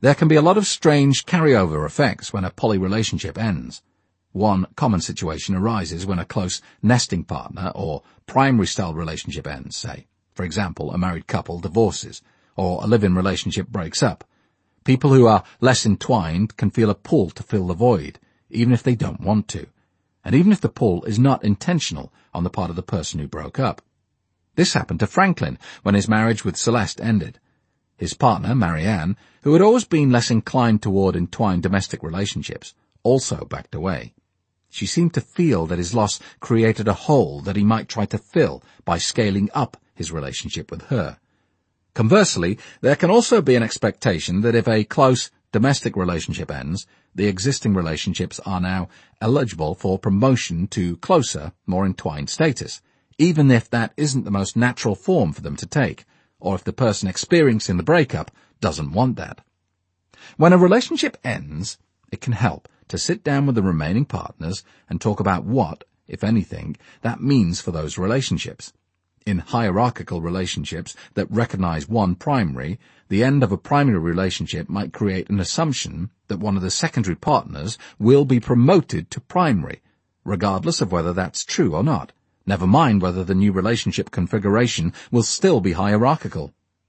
There can be a lot of strange carryover effects when a poly relationship ends. One common situation arises when a close nesting partner or primary-style relationship ends, say. For example, a married couple divorces, or a live-in relationship breaks up. People who are less entwined can feel a pull to fill the void, even if they don't want to, and even if the pull is not intentional on the part of the person who broke up. This happened to Franklin when his marriage with Celeste ended. His partner, Marianne, who had always been less inclined toward entwined domestic relationships, also backed away. She seemed to feel that his loss created a hole that he might try to fill by scaling up his relationship with her. Conversely, there can also be an expectation that if a close domestic relationship ends, the existing relationships are now eligible for promotion to closer, more entwined status, even if that isn't the most natural form for them to take, or if the person experiencing the breakup doesn't want that. When a relationship ends, it can help to sit down with the remaining partners and talk about what, if anything, that means for those relationships. In hierarchical relationships that recognize one primary, the end of a primary relationship might create an assumption that one of the secondary partners will be promoted to primary, regardless of whether that's true or not. Never mind whether the new relationship configuration will still be hierarchical.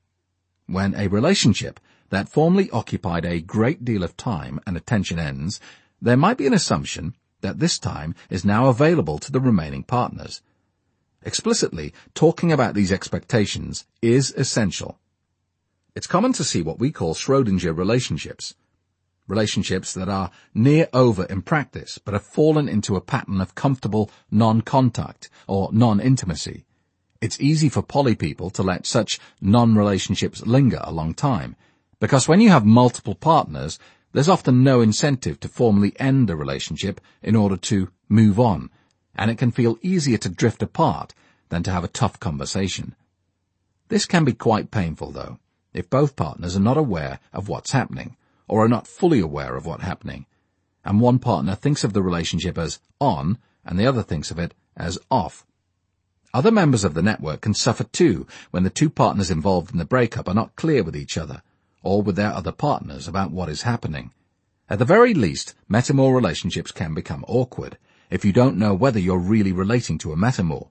When a relationship that formerly occupied a great deal of time and attention ends, there might be an assumption that this time is now available to the remaining partners. Explicitly talking about these expectations is essential. It's common to see what we call Schrödinger relationships. Relationships that are near over in practice, but have fallen into a pattern of comfortable non-contact or non-intimacy. It's easy for poly people to let such non-relationships linger a long time, because when you have multiple partners, there's often no incentive to formally end a relationship in order to move on, and it can feel easier to drift apart than to have a tough conversation. This can be quite painful, though, if both partners are not aware of what's happening, or are not fully aware of what's happening, and one partner thinks of the relationship as on, and the other thinks of it as off. Other members of the network can suffer too when the two partners involved in the breakup are not clear with each other, or with their other partners about what is happening. At the very least, metamor relationships can become awkward if you don't know whether you're really relating to a metamor.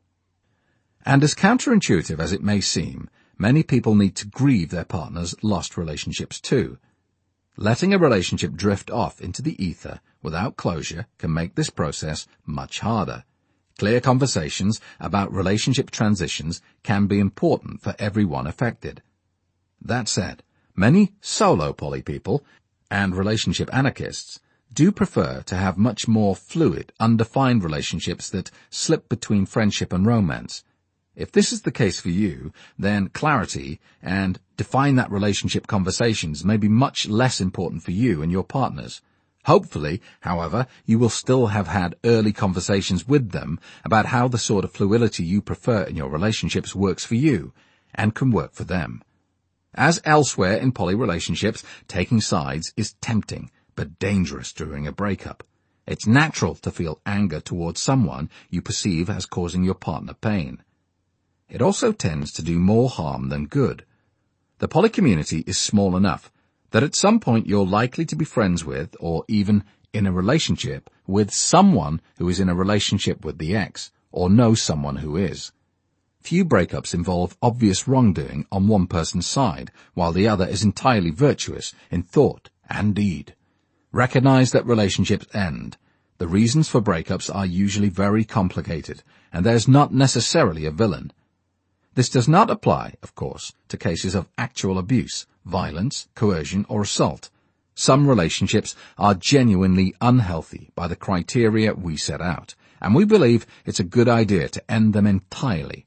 And as counterintuitive as it may seem, many people need to grieve their partner's lost relationships too. Letting a relationship drift off into the ether without closure can make this process much harder. Clear conversations about relationship transitions can be important for everyone affected. That said, many solo poly people and relationship anarchists do prefer to have much more fluid, undefined relationships that slip between friendship and romance. If this is the case for you, then clarity and define that relationship conversations may be much less important for you and your partners. Hopefully, however, you will still have had early conversations with them about how the sort of fluidity you prefer in your relationships works for you and can work for them. As elsewhere in poly relationships, taking sides is tempting but dangerous during a breakup. It's natural to feel anger towards someone you perceive as causing your partner pain. It also tends to do more harm than good. The poly community is small enough that at some point you're likely to be friends with, or even in a relationship with, someone who is in a relationship with the ex, or know someone who is. Few breakups involve obvious wrongdoing on one person's side, while the other is entirely virtuous in thought and deed. Recognize that relationships end. The reasons for breakups are usually very complicated, and there's not necessarily a villain. This does not apply, of course, to cases of actual abuse, violence, coercion, or assault. Some relationships are genuinely unhealthy by the criteria we set out, and we believe it's a good idea to end them entirely.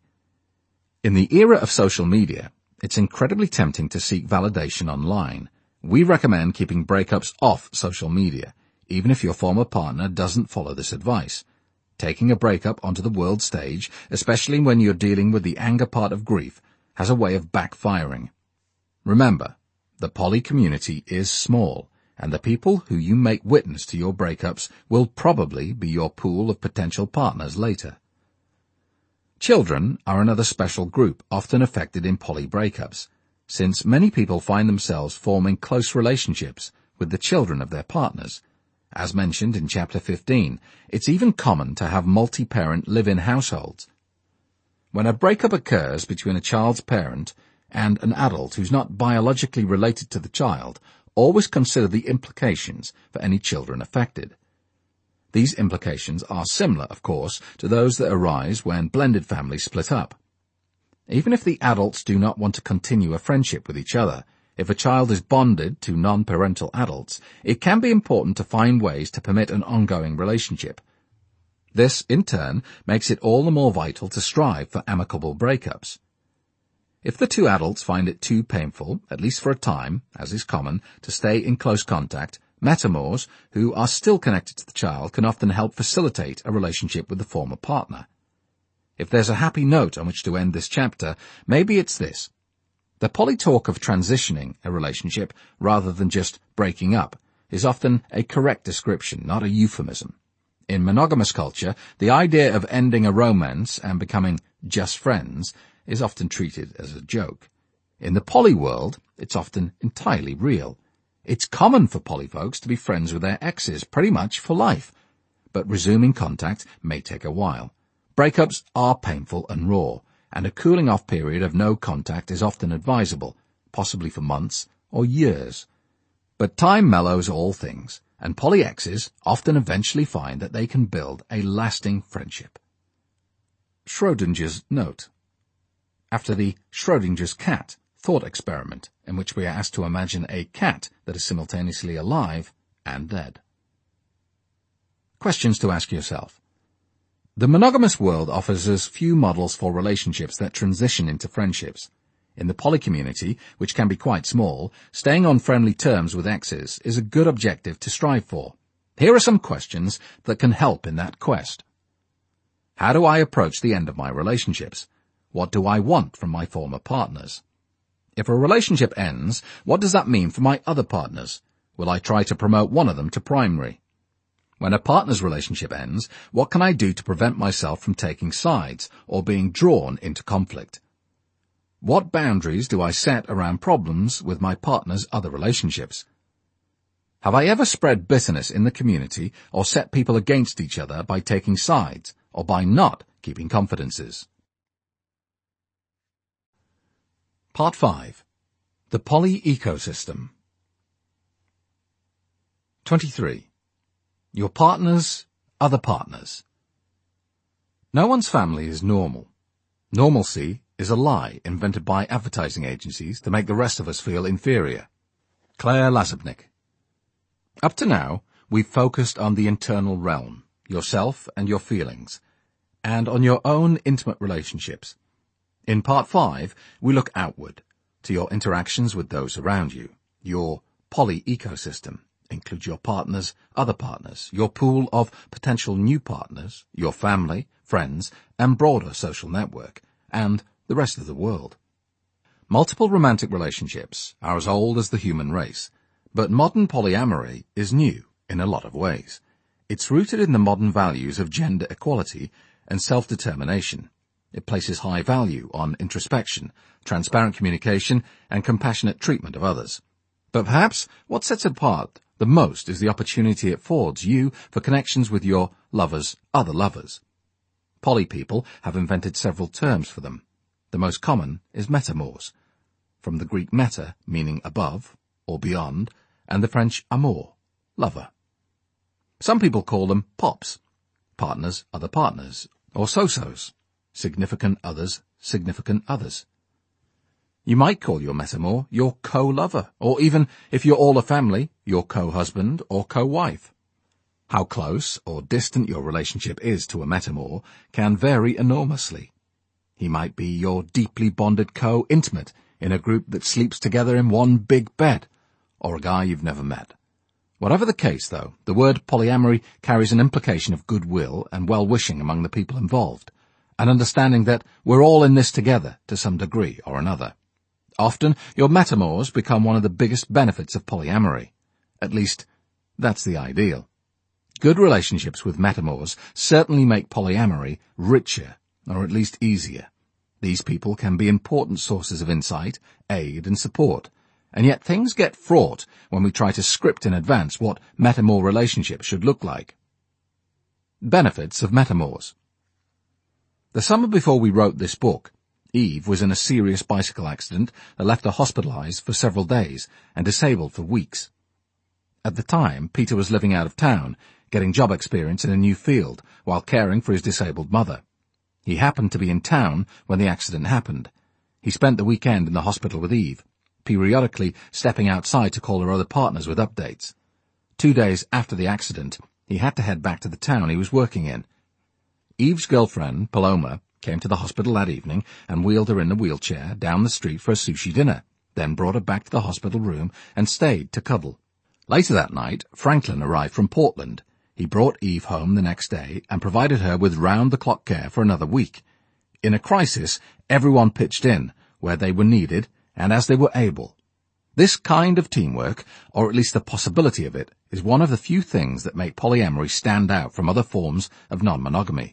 In the era of social media, it's incredibly tempting to seek validation online. We recommend keeping breakups off social media, even if your former partner doesn't follow this advice. Taking a breakup onto the world stage, especially when you're dealing with the anger part of grief, has a way of backfiring. Remember, the poly community is small, and the people who you make witness to your breakups will probably be your pool of potential partners later. Children are another special group often affected in poly breakups. since many people find themselves forming close relationships with the children of their partners. As mentioned in Chapter 15, it's even common to have multi-parent live-in households. When a breakup occurs between a child's parent and an adult who's not biologically related to the child, always consider the implications for any children affected. These implications are similar, of course, to those that arise when blended families split up. Even if the adults do not want to continue a friendship with each other, if a child is bonded to non-parental adults, it can be important to find ways to permit an ongoing relationship. This, in turn, makes it all the more vital to strive for amicable breakups. If the two adults find it too painful, at least for a time, as is common, to stay in close contact, metamors, who are still connected to the child, can often help facilitate a relationship with the former partner. If there's a happy note on which to end this chapter, maybe it's this. The poly talk of transitioning a relationship, rather than just breaking up, is often a correct description, not a euphemism. In monogamous culture, the idea of ending a romance and becoming just friends is often treated as a joke. In the poly world, it's often entirely real. It's common for poly folks to be friends with their exes pretty much for life, but resuming contact may take a while. Breakups are painful and raw, and a cooling-off period of no contact is often advisable, possibly for months or years. But time mellows all things, and poly exes often eventually find that they can build a lasting friendship. Schrodinger's note. After the Schrodinger's cat thought experiment, in which we are asked to imagine a cat that is simultaneously alive and dead. Questions to ask yourself. The monogamous world offers us few models for relationships that transition into friendships. In the poly community, which can be quite small, staying on friendly terms with exes is a good objective to strive for. Here are some questions that can help in that quest. How do I approach the end of my relationships? What do I want from my former partners? If a relationship ends, what does that mean for my other partners? Will I try to promote one of them to primary? When a partner's relationship ends, what can I do to prevent myself from taking sides or being drawn into conflict? What boundaries do I set around problems with my partner's other relationships? Have I ever spread bitterness in the community or set people against each other by taking sides or by not keeping confidences? Part 5. The Poly Ecosystem. 23. Your partner's other partners. No one's family is normal. Normalcy is a lie invented by advertising agencies to make the rest of us feel inferior. Claire Lazebnik. Up to now, we've focused on the internal realm, yourself and your feelings, and on your own intimate relationships. In Part 5, we look outward, to your interactions with those around you. Your poly ecosystem includes your partners, other partners, your pool of potential new partners, your family, friends, and broader social network, and the rest of the world. Multiple romantic relationships are as old as the human race, but modern polyamory is new in a lot of ways. It's rooted in the modern values of gender equality and self-determination. It places high value on introspection, transparent communication, and compassionate treatment of others. But perhaps what sets it apart the most is the opportunity it affords you for connections with your lover's other lovers. Poly people have invented several terms for them. The most common is metamors, from the Greek meta, meaning above or beyond, and the French amour, lover. Some people call them POPs, partners, other partners, or SOSOs, significant others, significant others. You might call your metamor your co-lover, or even, if you're all a family, your co-husband or co-wife. How close or distant your relationship is to a metamor can vary enormously. He might be your deeply bonded co-intimate in a group that sleeps together in one big bed, or a guy you've never met. Whatever the case, though, the word polyamory carries an implication of goodwill and well-wishing among the people involved, an understanding that we're all in this together to some degree or another. Often, your metamors become one of the biggest benefits of polyamory. At least, that's the ideal. Good relationships with metamors certainly make polyamory richer, or at least easier. These people can be important sources of insight, aid and support, and yet things get fraught when we try to script in advance what metamor relationships should look like. Benefits of metamors. The summer before we wrote this book, Eve was in a serious bicycle accident that left her hospitalized for several days and disabled for weeks. At the time, Peter was living out of town, getting job experience in a new field while caring for his disabled mother. He happened to be in town when the accident happened. He spent the weekend in the hospital with Eve, periodically stepping outside to call her other partners with updates. 2 days after the accident, he had to head back to the town he was working in. Eve's girlfriend, Paloma, came to the hospital that evening and wheeled her in a wheelchair down the street for a sushi dinner, then brought her back to the hospital room and stayed to cuddle. Later that night, Franklin arrived from Portland. He brought Eve home the next day and provided her with round-the-clock care for another week. In a crisis, everyone pitched in, where they were needed and as they were able. This kind of teamwork, or at least the possibility of it, is one of the few things that make polyamory stand out from other forms of non-monogamy.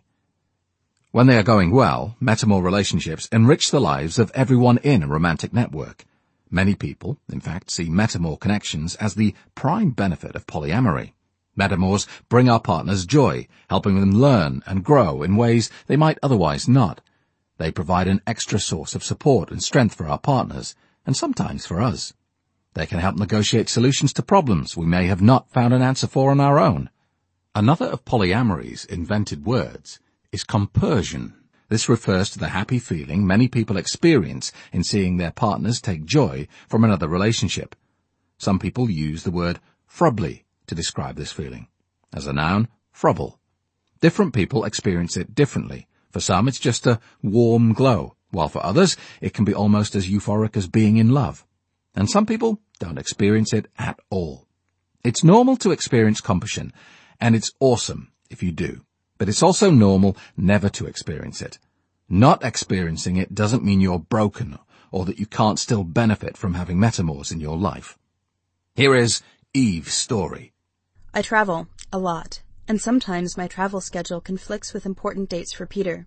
When they are going well, metamor relationships enrich the lives of everyone in a romantic network. Many people, in fact, see metamor connections as the prime benefit of polyamory. Metamors bring our partners joy, helping them learn and grow in ways they might otherwise not. They provide an extra source of support and strength for our partners, and sometimes for us. They can help negotiate solutions to problems we may have not found an answer for on our own. Another of polyamory's invented words is compersion. This refers to the happy feeling many people experience in seeing their partners take joy from another relationship. Some people use the word frubbly to describe this feeling. As a noun, frubble. Different people experience it differently. For some, it's just a warm glow, while for others, it can be almost as euphoric as being in love. And some people don't experience it at all. It's normal to experience compersion, and it's awesome if you do. But it's also normal never to experience it. Not experiencing it doesn't mean you're broken or that you can't still benefit from having metamors in your life. Here is Eve's story. I travel a lot, and sometimes my travel schedule conflicts with important dates for Peter.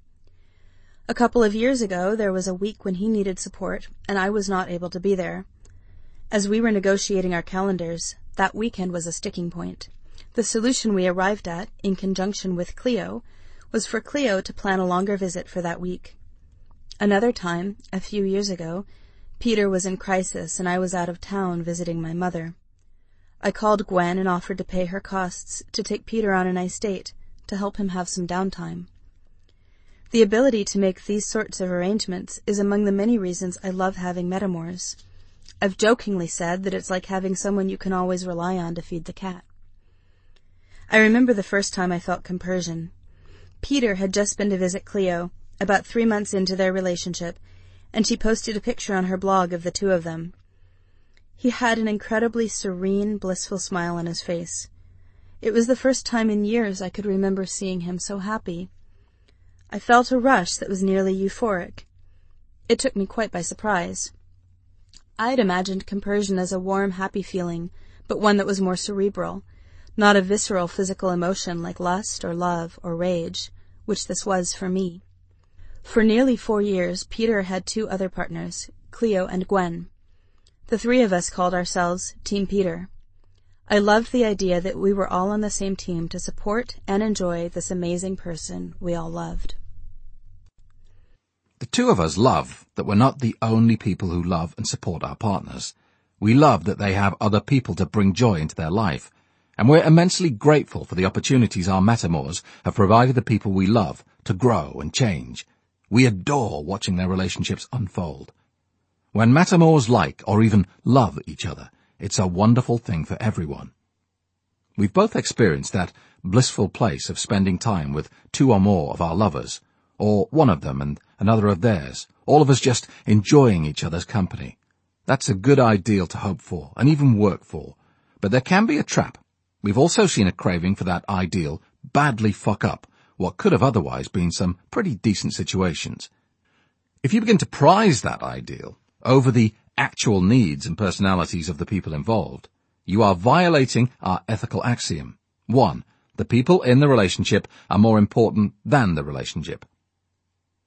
A couple of years ago, there was a week when he needed support, and I was not able to be there. As we were negotiating our calendars, that weekend was a sticking point. The solution we arrived at, in conjunction with Cleo, was for Cleo to plan a longer visit for that week. Another time, a few years ago, Peter was in crisis and I was out of town visiting my mother. I called Gwen and offered to pay her costs to take Peter on a nice date, to help him have some downtime. The ability to make these sorts of arrangements is among the many reasons I love having metamors. I've jokingly said that it's like having someone you can always rely on to feed the cat. I remember the first time I felt compersion. Peter had just been to visit Cleo, about 3 months into their relationship, and she posted a picture on her blog of the two of them. He had an incredibly serene, blissful smile on his face. It was the first time in years I could remember seeing him so happy. I felt a rush that was nearly euphoric. It took me quite by surprise. I'd imagined compersion as a warm, happy feeling, but one that was more cerebral, not a visceral physical emotion like lust or love or rage, which this was for me. For nearly 4 years, Peter had 2 other partners, Cleo and Gwen. The 3 of us called ourselves Team Peter. I loved the idea that we were all on the same team to support and enjoy this amazing person we all loved. The 2 of us love that we're not the only people who love and support our partners. We love that they have other people to bring joy into their life. And we're immensely grateful for the opportunities our metamors have provided the people we love to grow and change. We adore watching their relationships unfold. When metamors like or even love each other, it's a wonderful thing for everyone. We've both experienced that blissful place of spending time with 2 or more of our lovers, or one of them and another of theirs, all of us just enjoying each other's company. That's a good ideal to hope for and even work for, but there can be a trap. We've also seen a craving for that ideal badly fuck up what could have otherwise been some pretty decent situations. If you begin to prize that ideal over the actual needs and personalities of the people involved, you are violating our ethical axiom. 1, the people in the relationship are more important than the relationship.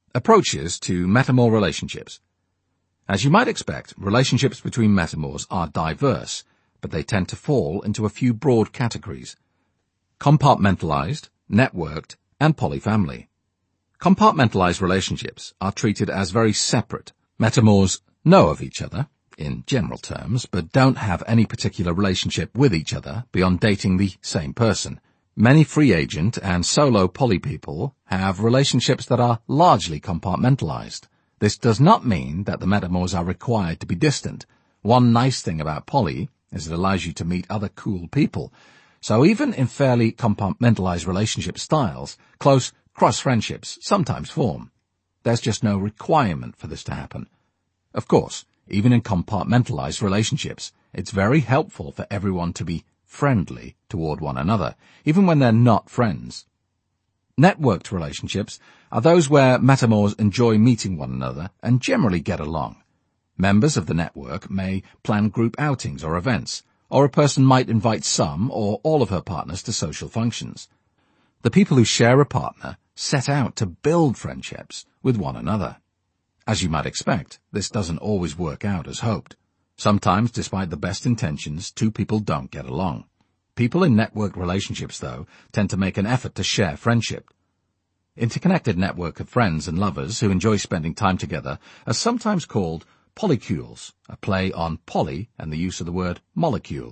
Approaches to metamor relationships. As you might expect, relationships between metamors are diverse, but they tend to fall into a few broad categories: compartmentalized, networked, and polyfamily. Compartmentalized relationships are treated as very separate. Metamors know of each other, in general terms, but don't have any particular relationship with each other beyond dating the same person. Many free agent and solo poly people have relationships that are largely compartmentalized. This does not mean that the metamors are required to be distant. One nice thing about poly is it allows you to meet other cool people. So even in fairly compartmentalized relationship styles, close cross-friendships sometimes form. There's just no requirement for this to happen. Of course, even in compartmentalized relationships, it's very helpful for everyone to be friendly toward one another, even when they're not friends. Networked relationships are those where metamors enjoy meeting one another and generally get along. Members of the network may plan group outings or events, or a person might invite some or all of her partners to social functions. The people who share a partner set out to build friendships with one another. As you might expect, this doesn't always work out as hoped. Sometimes, despite the best intentions, two people don't get along. People in networked relationships, though, tend to make an effort to share friendship. Interconnected network of friends and lovers who enjoy spending time together are sometimes called polycules, a play on poly and the use of the word molecule.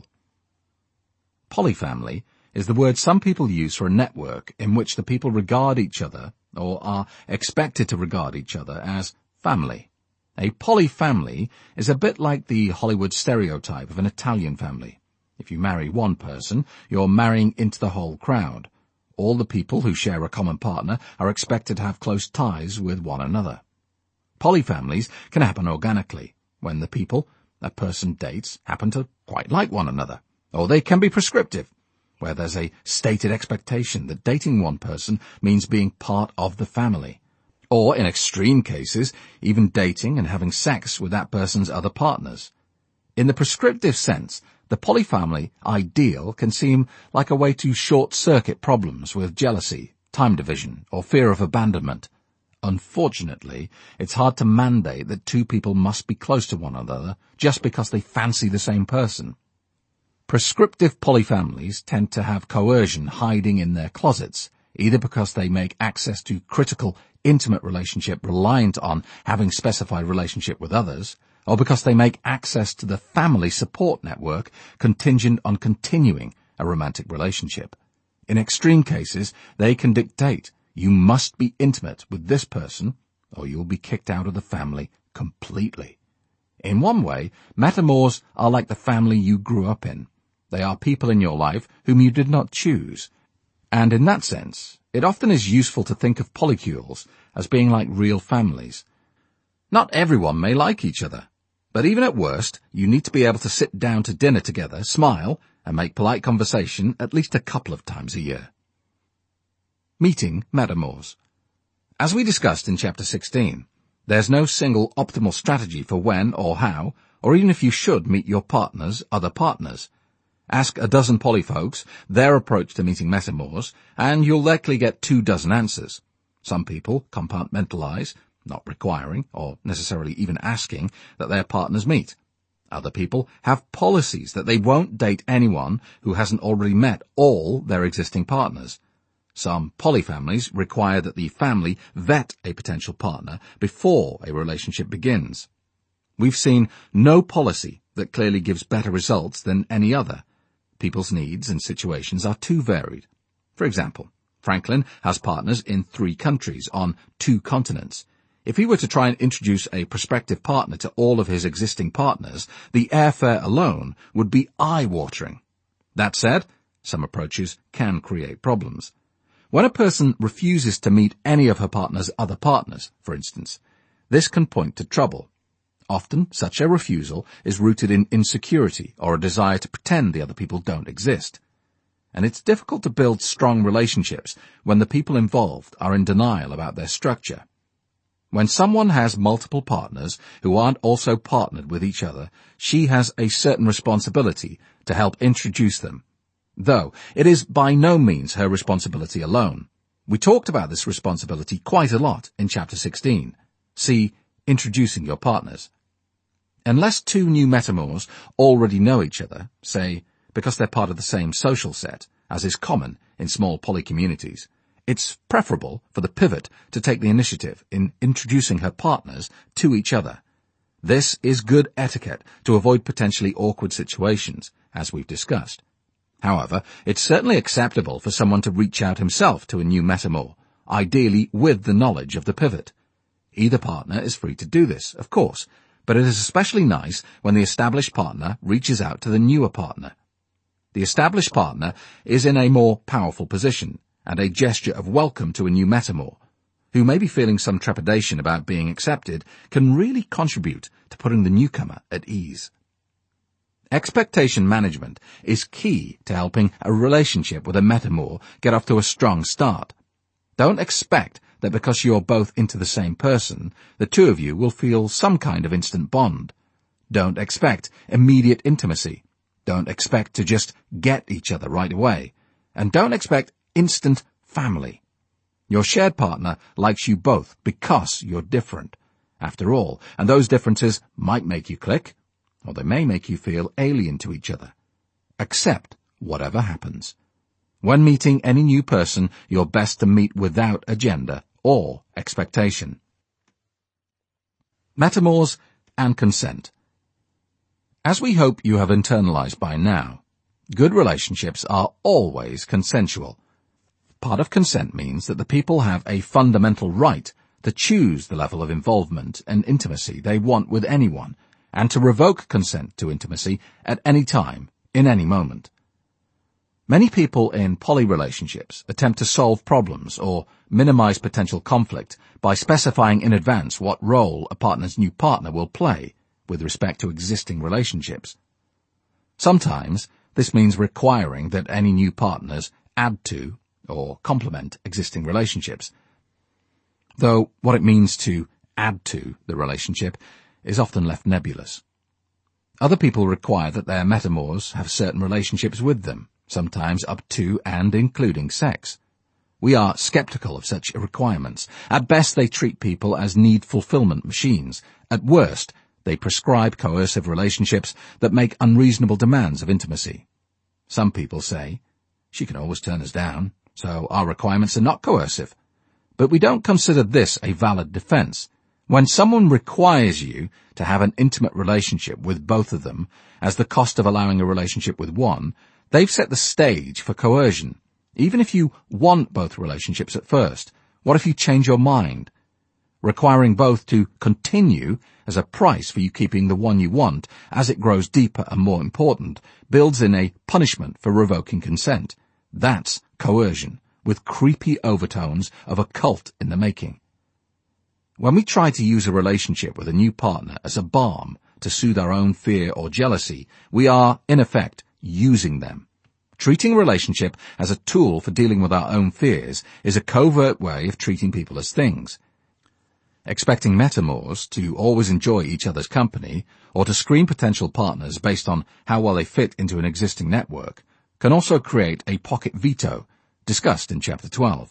Polyfamily is the word some people use for a network in which the people regard each other, or are expected to regard each other, as family. A polyfamily is a bit like the Hollywood stereotype of an Italian family. If you marry one person, you're marrying into the whole crowd. All the people who share a common partner are expected to have close ties with one another. Polyfamilies can happen organically, when the people a person dates happen to quite like one another. Or they can be prescriptive, where there's a stated expectation that dating one person means being part of the family. Or, in extreme cases, even dating and having sex with that person's other partners. In the prescriptive sense, the polyfamily ideal can seem like a way to short-circuit problems with jealousy, time division, or fear of abandonment. Unfortunately, it's hard to mandate that two people must be close to one another just because they fancy the same person. Prescriptive polyfamilies tend to have coercion hiding in their closets, either because they make access to critical, intimate relationship reliant on having specified relationship with others, or because they make access to the family support network contingent on continuing a romantic relationship. In extreme cases, they can dictate, you must be intimate with this person, or you'll be kicked out of the family completely. In one way, metamors are like the family you grew up in. They are people in your life whom you did not choose. And in that sense, it often is useful to think of polycules as being like real families. Not everyone may like each other, but even at worst, you need to be able to sit down to dinner together, smile, and make polite conversation at least a couple of times a year. Meeting metamors. As we discussed in Chapter 16, there's no single optimal strategy for when or how, or even if you should meet your partner's other partners. Ask a dozen polyfolks their approach to meeting metamors, and you'll likely get 24 answers. Some people compartmentalize, not requiring, or necessarily even asking, that their partners meet. Other people have policies that they won't date anyone who hasn't already met all their existing partners. Some polyfamilies require that the family vet a potential partner before a relationship begins. We've seen no policy that clearly gives better results than any other. People's needs and situations are too varied. For example, Franklin has partners in 3 countries on 2 continents. If he were to try and introduce a prospective partner to all of his existing partners, the airfare alone would be eye-watering. That said, some approaches can create problems. When a person refuses to meet any of her partner's other partners, for instance, this can point to trouble. Often, such a refusal is rooted in insecurity or a desire to pretend the other people don't exist. And it's difficult to build strong relationships when the people involved are in denial about their structure. When someone has multiple partners who aren't also partnered with each other, she has a certain responsibility to help introduce them. Though it is by no means her responsibility alone. We talked about this responsibility quite a lot in Chapter 16. See Introducing Your Partners. Unless two new metamors already know each other, say because they're part of the same social set, as is common in small poly communities, it's preferable for the pivot to take the initiative in introducing her partners to each other. This is good etiquette to avoid potentially awkward situations, as we've discussed. However, it's certainly acceptable for someone to reach out himself to a new metamor, ideally with the knowledge of the pivot. Either partner is free to do this, of course, but it is especially nice when the established partner reaches out to the newer partner. The established partner is in a more powerful position, and a gesture of welcome to a new metamor, who may be feeling some trepidation about being accepted, can really contribute to putting the newcomer at ease. Expectation management is key to helping a relationship with a metamor get off to a strong start. Don't expect that because you're both into the same person, the two of you will feel some kind of instant bond. Don't expect immediate intimacy. Don't expect to just get each other right away. And don't expect instant family. Your shared partner likes you both because you're different, after all, and those differences might make you click, or they may make you feel alien to each other. Accept whatever happens. When meeting any new person, you're best to meet without agenda or expectation. Metamors and consent. As we hope you have internalized by now, good relationships are always consensual. Part of consent means that the people have a fundamental right to choose the level of involvement and intimacy they want with anyone, and to revoke consent to intimacy at any time, in any moment. Many people in poly relationships attempt to solve problems or minimize potential conflict by specifying in advance what role a partner's new partner will play with respect to existing relationships. Sometimes this means requiring that any new partners add to or complement existing relationships, though what it means to add to the relationship is often left nebulous. Other people require that their metamors have certain relationships with them, sometimes up to and including sex. We are skeptical of such requirements. At best, they treat people as need-fulfillment machines. At worst, they prescribe coercive relationships that make unreasonable demands of intimacy. Some people say, she can always turn us down, so our requirements are not coercive. But we don't consider this a valid defense. When someone requires you to have an intimate relationship with both of them as the cost of allowing a relationship with one, they've set the stage for coercion. Even if you want both relationships at first, what if you change your mind? Requiring both to continue as a price for you keeping the one you want as it grows deeper and more important builds in a punishment for revoking consent. That's coercion, with creepy overtones of a cult in the making. When we try to use a relationship with a new partner as a balm to soothe our own fear or jealousy, we are, in effect, using them. Treating a relationship as a tool for dealing with our own fears is a covert way of treating people as things. Expecting metamors to always enjoy each other's company or to screen potential partners based on how well they fit into an existing network can also create a pocket veto, discussed in Chapter 12.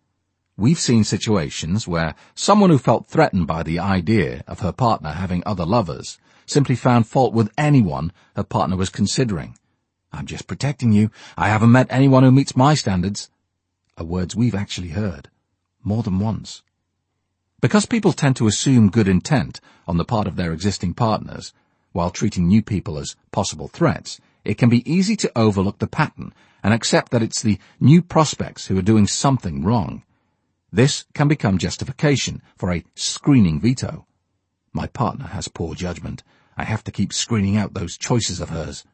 We've seen situations where someone who felt threatened by the idea of her partner having other lovers simply found fault with anyone her partner was considering. I'm just protecting you. I haven't met anyone who meets my standards, are words we've actually heard, more than once. Because people tend to assume good intent on the part of their existing partners, while treating new people as possible threats, it can be easy to overlook the pattern and accept that it's the new prospects who are doing something wrong. This can become justification for a screening veto. My partner has poor judgment. I have to keep screening out those choices of hers.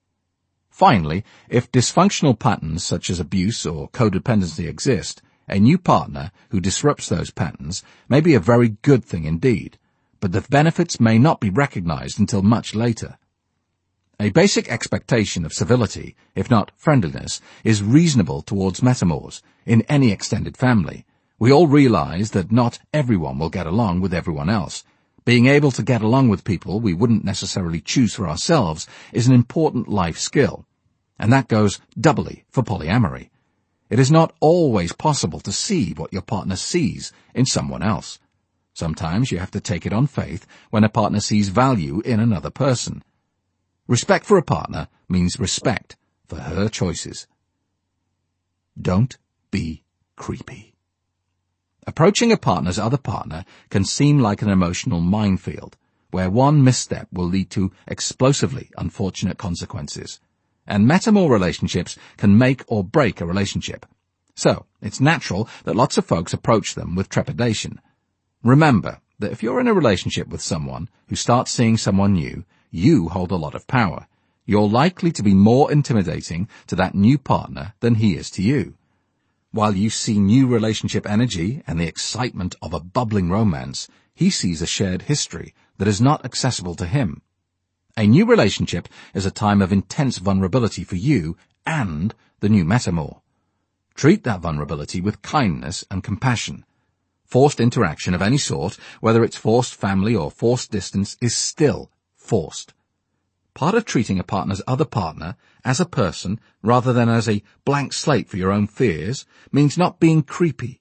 Finally, if dysfunctional patterns such as abuse or codependency exist, a new partner who disrupts those patterns may be a very good thing indeed, but the benefits may not be recognized until much later. A basic expectation of civility, if not friendliness, is reasonable towards metamors in any extended family. We all realize that not everyone will get along with everyone else. Being able to get along with people we wouldn't necessarily choose for ourselves is an important life skill, and that goes doubly for polyamory. It is not always possible to see what your partner sees in someone else. Sometimes you have to take it on faith when a partner sees value in another person. Respect for a partner means respect for her choices. Don't be creepy. Approaching a partner's other partner can seem like an emotional minefield, where one misstep will lead to explosively unfortunate consequences. And metamor relationships can make or break a relationship. So, it's natural that lots of folks approach them with trepidation. Remember that if you're in a relationship with someone who starts seeing someone new, you hold a lot of power. You're likely to be more intimidating to that new partner than he is to you. While you see new relationship energy and the excitement of a bubbling romance, he sees a shared history that is not accessible to him. A new relationship is a time of intense vulnerability for you and the new metamor. Treat that vulnerability with kindness and compassion. Forced interaction of any sort, whether it's forced family or forced distance, is still forced. Part of treating a partner's other partner as a person rather than as a blank slate for your own fears means not being creepy.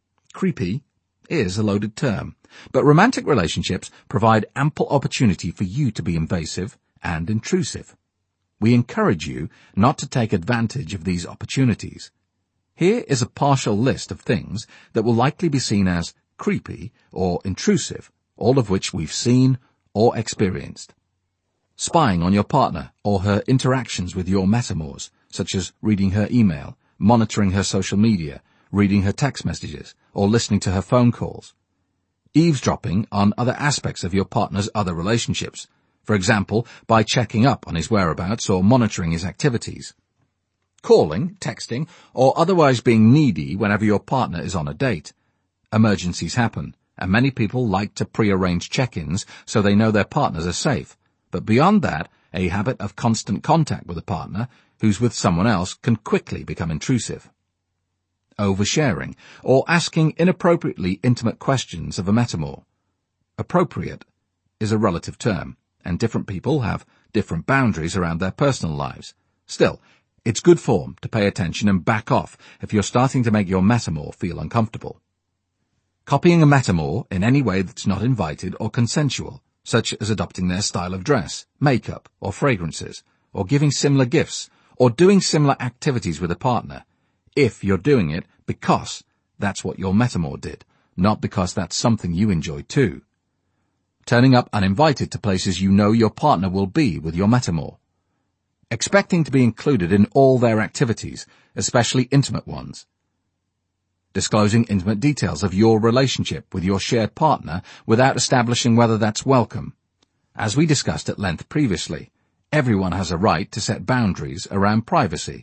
Creepy is a loaded term, but romantic relationships provide ample opportunity for you to be invasive and intrusive. We encourage you not to take advantage of these opportunities. Here is a partial list of things that will likely be seen as creepy or intrusive, all of which we've seen or experienced. Spying on your partner or her interactions with your metamors, such as reading her email, monitoring her social media, reading her text messages, or listening to her phone calls. Eavesdropping on other aspects of your partner's other relationships, for example, by checking up on his whereabouts or monitoring his activities. Calling, texting, or otherwise being needy whenever your partner is on a date. Emergencies happen, and many people like to pre-arrange check-ins so they know their partners are safe. But beyond that, a habit of constant contact with a partner who's with someone else can quickly become intrusive. Oversharing, or asking inappropriately intimate questions of a metamor. Appropriate is a relative term, and different people have different boundaries around their personal lives. Still, it's good form to pay attention and back off if you're starting to make your metamor feel uncomfortable. Copying a metamor in any way that's not invited or consensual, such as adopting their style of dress, makeup, or fragrances, or giving similar gifts, or doing similar activities with a partner, if you're doing it because that's what your metamor did, not because that's something you enjoy too. Turning up uninvited to places you know your partner will be with your metamor. Expecting to be included in all their activities, especially intimate ones. Disclosing intimate details of your relationship with your shared partner without establishing whether that's welcome. As we discussed at length previously, everyone has a right to set boundaries around privacy.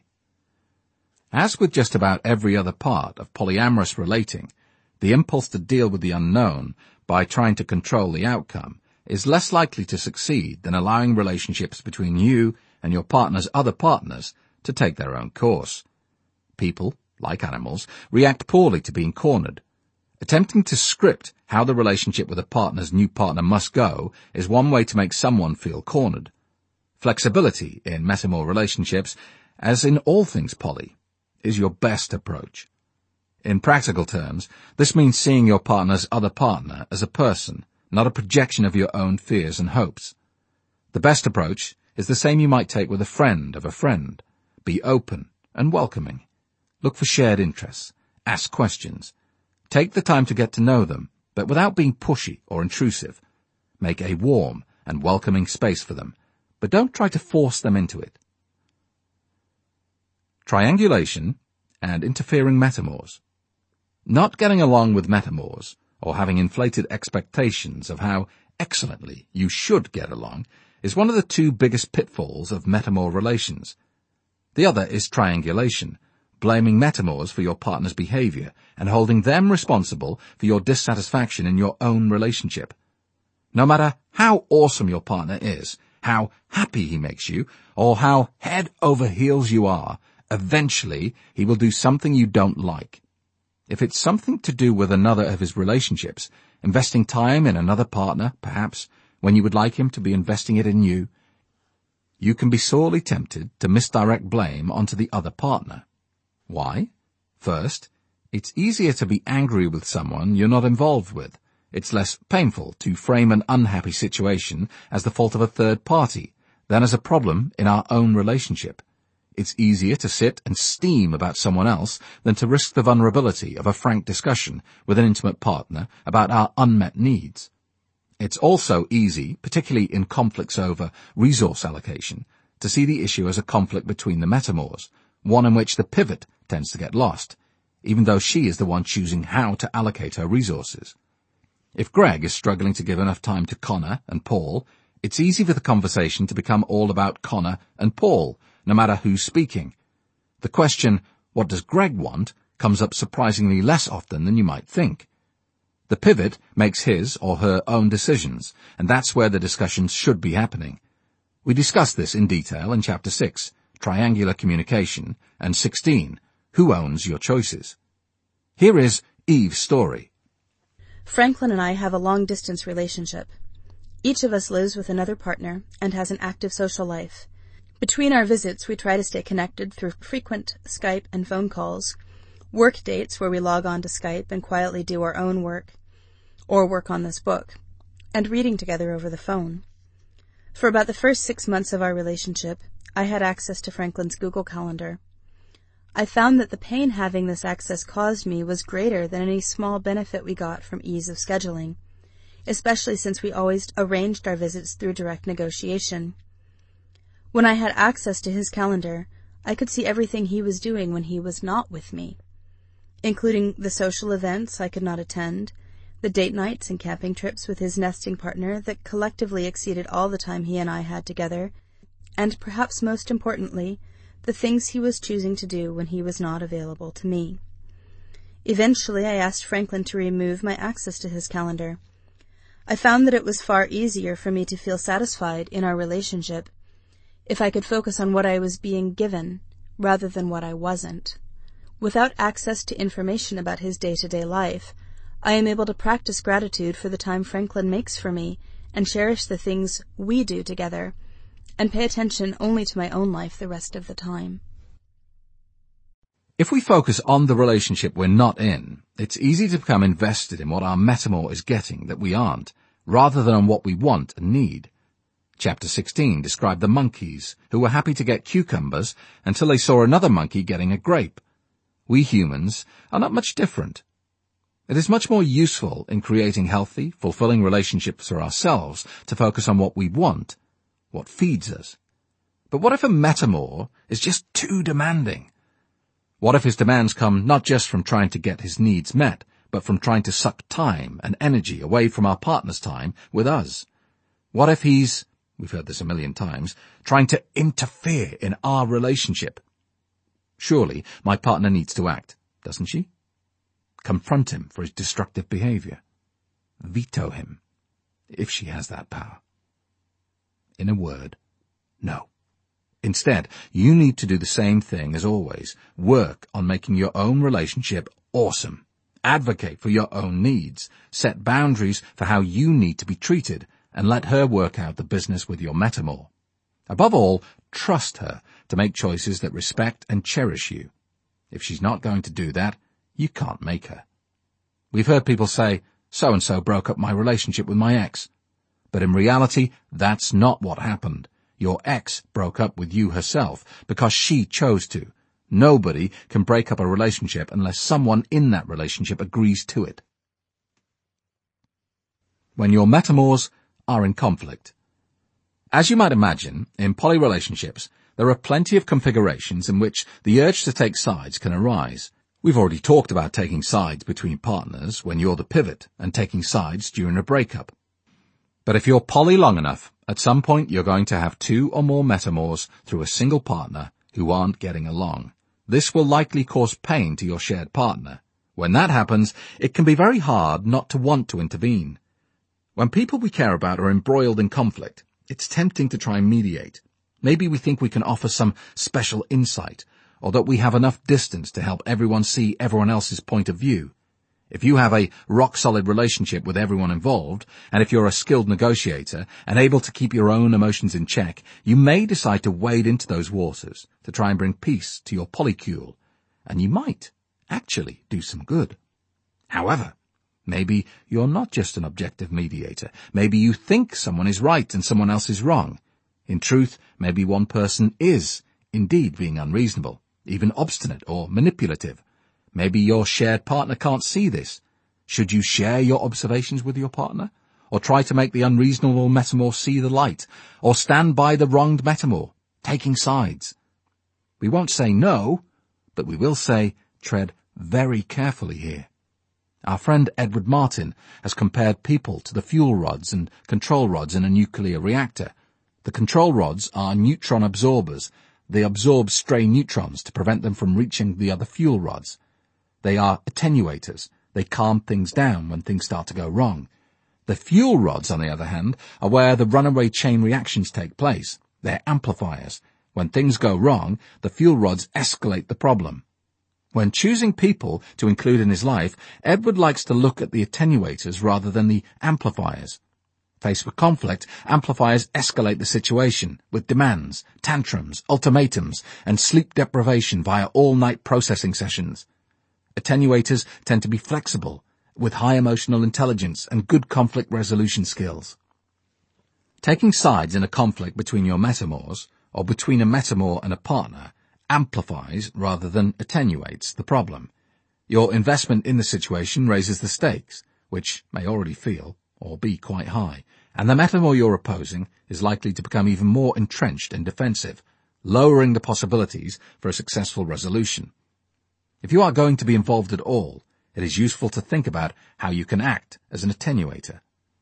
As with just about every other part of polyamorous relating, the impulse to deal with the unknown by trying to control the outcome is less likely to succeed than allowing relationships between you and your partner's other partners to take their own course. People, like animals, react poorly to being cornered. Attempting to script how the relationship with a partner's new partner must go is one way to make someone feel cornered. Flexibility in metamor relationships, as in all things poly, is your best approach. In practical terms, this means seeing your partner's other partner as a person, not a projection of your own fears and hopes. The best approach is the same you might take with a friend of a friend. Be open and welcoming. Look for shared interests. Ask questions. Take the time to get to know them, but without being pushy or intrusive. Make a warm and welcoming space for them, but don't try to force them into it. Triangulation and interfering metamors. Not getting along with metamors, or having inflated expectations of how excellently you should get along, is one of the two biggest pitfalls of metamor relations. The other is triangulation, blaming metamors for your partner's behavior and holding them responsible for your dissatisfaction in your own relationship. No matter how awesome your partner is, how happy he makes you, or how head over heels you are, eventually he will do something you don't like. If it's something to do with another of his relationships, investing time in another partner, perhaps, when you would like him to be investing it in you, you can be sorely tempted to misdirect blame onto the other partner. Why? First, it's easier to be angry with someone you're not involved with. It's less painful to frame an unhappy situation as the fault of a third party than as a problem in our own relationship. It's easier to sit and steam about someone else than to risk the vulnerability of a frank discussion with an intimate partner about our unmet needs. It's also easy, particularly in conflicts over resource allocation, to see the issue as a conflict between the metamours, one in which the pivot tends to get lost, even though she is the one choosing how to allocate her resources. If Greg is struggling to give enough time to Connor and Paul, it's easy for the conversation to become all about Connor and Paul, no matter who's speaking. The question, what does Greg want, comes up surprisingly less often than you might think. The pivot makes his or her own decisions, and that's where the discussions should be happening. We discussed this in detail in Chapter 6, Triangular Communication, and 16, Who Owns Your Choices. Here is Eve's story. Franklin and I have a long-distance relationship. Each of us lives with another partner and has an active social life. Between our visits, we try to stay connected through frequent Skype and phone calls, work dates where we log on to Skype and quietly do our own work, or work on this book, and reading together over the phone. For about the first 6 months of our relationship, I had access to Franklin's Google Calendar. I found that the pain having this access caused me was greater than any small benefit we got from ease of scheduling, especially since we always arranged our visits through direct negotiation. When I had access to his calendar, I could see everything he was doing when he was not with me, including the social events I could not attend, the date nights and camping trips with his nesting partner that collectively exceeded all the time he and I had together, and perhaps most importantly, the things he was choosing to do when he was not available to me. Eventually, I asked Franklin to remove my access to his calendar. I found that it was far easier for me to feel satisfied in our relationship if I could focus on what I was being given rather than what I wasn't. Without access to information about his day-to-day life, I am able to practice gratitude for the time Franklin makes for me and cherish the things we do together, and pay attention only to my own life the rest of the time. If we focus on the relationship we're not in, it's easy to become invested in what our metamour is getting that we aren't, rather than on what we want and need. Chapter 16 described the monkeys who were happy to get cucumbers until they saw another monkey getting a grape. We humans are not much different. It is much more useful in creating healthy, fulfilling relationships for ourselves to focus on what we want, what feeds us. But what if a metamour is just too demanding? What if his demands come not just from trying to get his needs met, but from trying to suck time and energy away from our partner's time with us? What if he's, we've heard this a million times, trying to interfere in our relationship? Surely my partner needs to act, doesn't she? Confront him for his destructive behavior. Veto him, if she has that power. In a word, no. Instead, you need to do the same thing as always. Work on making your own relationship awesome. Advocate for your own needs. Set boundaries for how you need to be treated, and let her work out the business with your metamour. Above all, trust her to make choices that respect and cherish you. If she's not going to do that, you can't make her. We've heard people say, so-and-so broke up my relationship with my ex. But in reality, that's not what happened. Your ex broke up with you herself because she chose to. Nobody can break up a relationship unless someone in that relationship agrees to it. When your metamours are in conflict. As you might imagine, in poly relationships, there are plenty of configurations in which the urge to take sides can arise. We've already talked about taking sides between partners when you're the pivot and taking sides during a breakup. But if you're poly long enough, at some point you're going to have 2 or more metamours through a single partner who aren't getting along. This will likely cause pain to your shared partner. When that happens, it can be very hard not to want to intervene. When people we care about are embroiled in conflict, it's tempting to try and mediate. Maybe we think we can offer some special insight, or that we have enough distance to help everyone see everyone else's point of view. If you have a rock-solid relationship with everyone involved, and if you're a skilled negotiator and able to keep your own emotions in check, you may decide to wade into those waters to try and bring peace to your polycule. And you might actually do some good. However, maybe you're not just an objective mediator. Maybe you think someone is right and someone else is wrong. In truth, maybe one person is indeed being unreasonable, even obstinate or manipulative. Maybe your shared partner can't see this. Should you share your observations with your partner? Or try to make the unreasonable metamor see the light? Or stand by the wronged metamor, taking sides? We won't say no, but we will say tread very carefully here. Our friend Edward Martin has compared people to the fuel rods and control rods in a nuclear reactor. The control rods are neutron absorbers. They absorb stray neutrons to prevent them from reaching the other fuel rods. They are attenuators. They calm things down when things start to go wrong. The fuel rods, on the other hand, are where the runaway chain reactions take place. They're amplifiers. When things go wrong, the fuel rods escalate the problem. When choosing people to include in his life, Edward likes to look at the attenuators rather than the amplifiers. Faced with conflict, amplifiers escalate the situation with demands, tantrums, ultimatums, and sleep deprivation via all-night processing sessions. Attenuators tend to be flexible, with high emotional intelligence and good conflict resolution skills. Taking sides in a conflict between your metamors, or between a metamor and a partner, amplifies rather than attenuates the problem. Your investment in the situation raises the stakes, which may already feel or be quite high, and the metamor you're opposing is likely to become even more entrenched and defensive, lowering the possibilities for a successful resolution. If you are going to be involved at all, it is useful to think about how you can act as an attenuator.